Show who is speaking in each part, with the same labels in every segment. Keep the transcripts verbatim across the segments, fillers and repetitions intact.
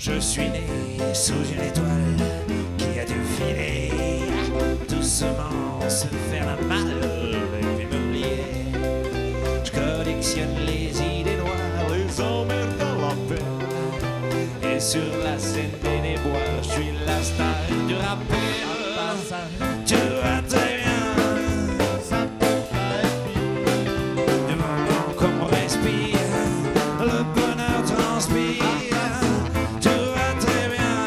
Speaker 1: Je suis né sous une étoile qui a dû filer doucement, se faire un mal et puis me lier. Je collectionne les idées noires, les emmerdes dans la peine. Et sur la scène des bois, je suis la star du rappel. Tu vas très bien, du moment qu'on respire, le bonheur transpire. Tu vas très bien,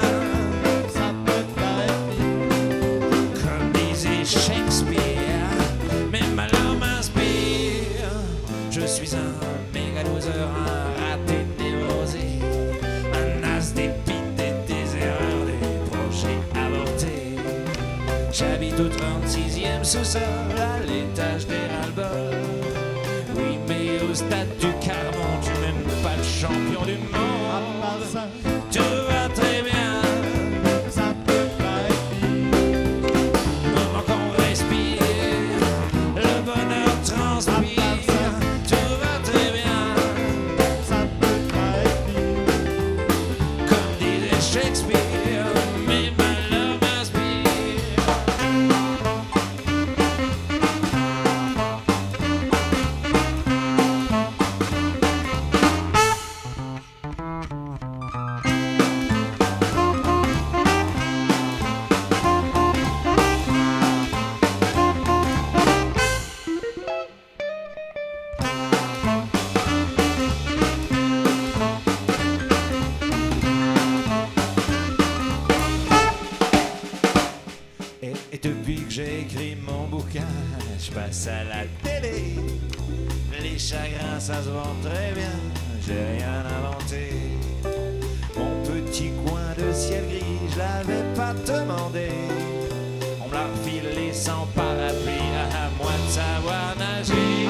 Speaker 1: comme disait Shakespeare, mes malheurs m'inspirent. Je suis un méga loser, un raté névrosé, un as dépité des erreurs, des projets avortés. J'habite au trente-sixième sous-sol, à l'étage des ras-le-bol. Oui, mais au stade du Carmont, je suis même pas le champion du monde. Tu vas très bien, du moment qu'on respire, le bonheur transpire. Tu vas très bien, comme disait Shakespeare, mes malheurs m'inspirent. Et, et depuis que j'ai écrit mon bouquin, je passe à la télé. Les chagrins, ça se vend très bien, j'ai rien inventé. Mon petit coin de ciel gris, je l'avais pas demandé. On me l'a refilé sans parapluie, à moi de savoir nager.